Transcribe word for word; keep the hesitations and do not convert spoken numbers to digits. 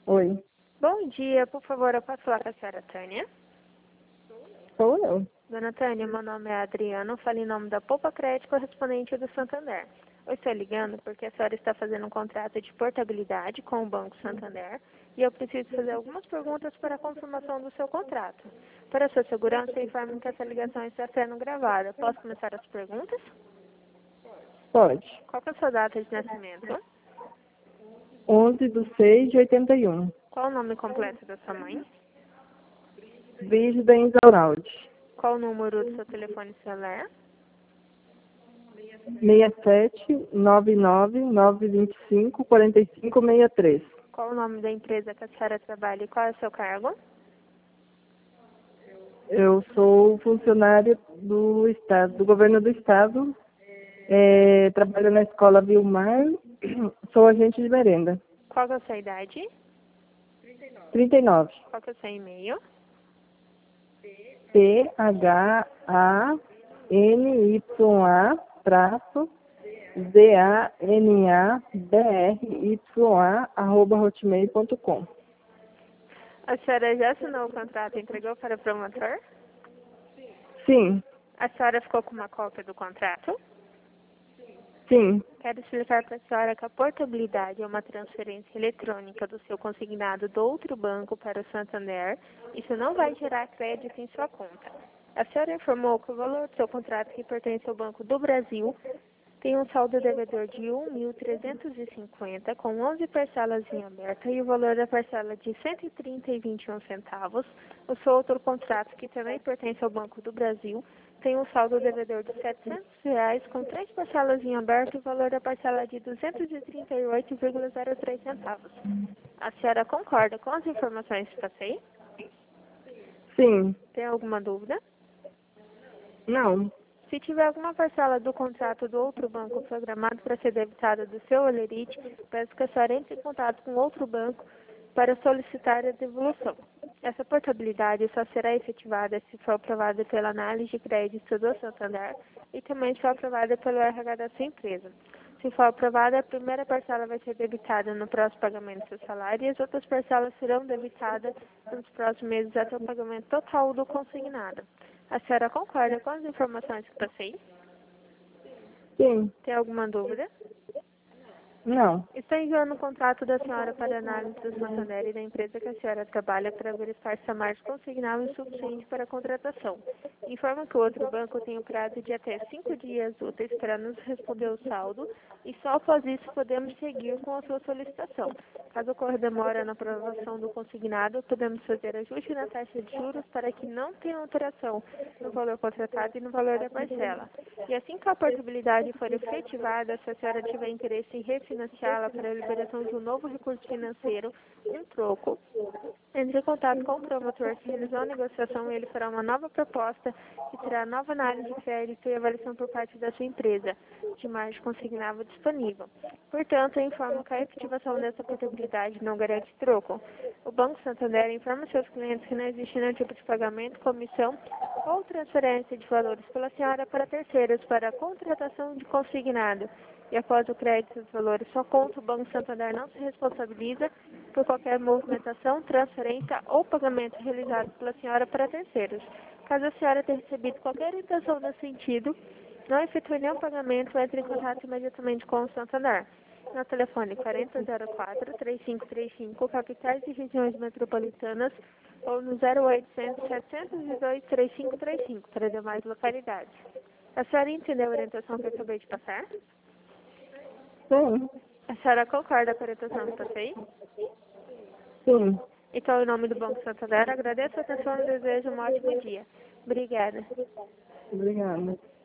Oi, Bom dia, por favor, eu posso falar com a senhora Tânia? sou eu. Dona Tânia, meu nome é Adriana, eu falo em nome da Poupa Crédito correspondente do Santander. Eu estou ligando porque a senhora está fazendo um contrato de portabilidade com o Banco Santander e eu preciso fazer algumas perguntas para a confirmação do seu contrato. Para a sua segurança, informe que essa ligação está sendo gravada. Posso começar as perguntas? Pode. Qual que é a sua data de nascimento? onze de seis de oitenta e um. Qual o nome completo da sua mãe? Brígida Inzauraldi. Qual o número do seu telefone celular? seis sete nove nove nove dois cinco quatro cinco seis três. Qual o nome da empresa que a senhora trabalha e qual é o seu cargo? Eu sou funcionária do Estado, do governo do Estado. É, trabalho na escola Vilmar. Sou agente de merenda. Qual que é a sua idade? trinta e nove. Qual que é o seu e-mail? T H A N Y A traço D A N A B R Y A arroba hotmail ponto com. A senhora já assinou o contrato e entregou para o promotor? Sim, A senhora ficou com uma cópia do contrato? sim, Quero explicar para a senhora que a portabilidade é uma transferência eletrônica do seu consignado do outro banco para o Santander. Isso não vai gerar crédito em sua conta. A senhora informou que o valor do seu contrato, que pertence ao Banco do Brasil, tem um saldo devedor de um mil trezentos e cinquenta, com onze parcelas em aberta e o valor da parcela de cento e trinta e vinte e um centavos. O seu outro contrato, que também pertence ao Banco do Brasil, tem um saldo devedor de setecentos reais, com três parcelas em aberto e o valor da parcela de duzentos e trinta e oito vírgula zero três centavos. A senhora concorda com as informações que passei? sim, Tem alguma dúvida? não, Se tiver alguma parcela do contrato do outro banco programado para ser debitada do seu holerite, peço que a senhora entre em contato com outro banco para solicitar a devolução. Essa portabilidade só será efetivada se for aprovada pela análise de crédito do Santander e também se for aprovada pelo R H da sua empresa. Se for aprovada, a primeira parcela vai ser debitada no próximo pagamento do seu salário e as outras parcelas serão debitadas nos próximos meses até o pagamento total do consignado. A senhora concorda com as informações que passei? sim, Tem alguma dúvida? não, Estou enviando o contrato da senhora para análise do Santander e da empresa que a senhora trabalha para verificar se a margem consignável é suficiente para a contratação. Informa que o outro banco tem o prazo de até cinco dias úteis para nos responder o saldo e só após isso podemos seguir com a sua solicitação. Caso ocorra demora na aprovação do consignado, podemos fazer ajuste na taxa de juros para que não tenha alteração no valor contratado e no valor da parcela. E assim que a portabilidade for efetivada, se a senhora tiver interesse em refinanciá-la para a liberação de um novo recurso financeiro, um troco, entre em contato com o promotor, se realizou a negociação e ele fará uma nova proposta que terá nova análise de crédito e avaliação por parte da sua empresa, de margem consignável disponível. Portanto, eu informo que a efetivação dessa portabilidade não garante troco. O Banco Santander informa seus clientes que não existe nenhum tipo de pagamento, comissão ou transferência de valores pela senhora para terceiros para a contratação de consignado. E após o crédito dos valores só conta, o Banco Santander não se responsabiliza por qualquer movimentação, transferência ou pagamento realizado pela senhora para terceiros. Caso a senhora tenha recebido qualquer intenção nesse sentido, não efetue nenhum pagamento, entre em contato imediatamente com o Santander. No telefone quarenta zero quatro, três cinco três cinco, capitais e regiões metropolitanas, ou no zero oitocentos, setecentos e dois, três cinco três cinco, para demais localidades. A senhora entendeu a orientação que eu acabei de passar? sim, A senhora concorda com a orientação que passei? sim, Então, em nome do Banco Santander, agradeço a atenção e desejo um ótimo dia. Obrigada. obrigada.